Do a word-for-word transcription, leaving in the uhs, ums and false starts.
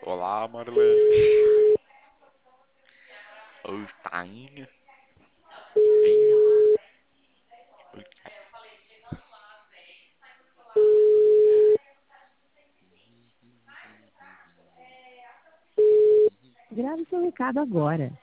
Olá, Marilene. Oi, tainha. Vinho. Oi, Grave seu recado agora.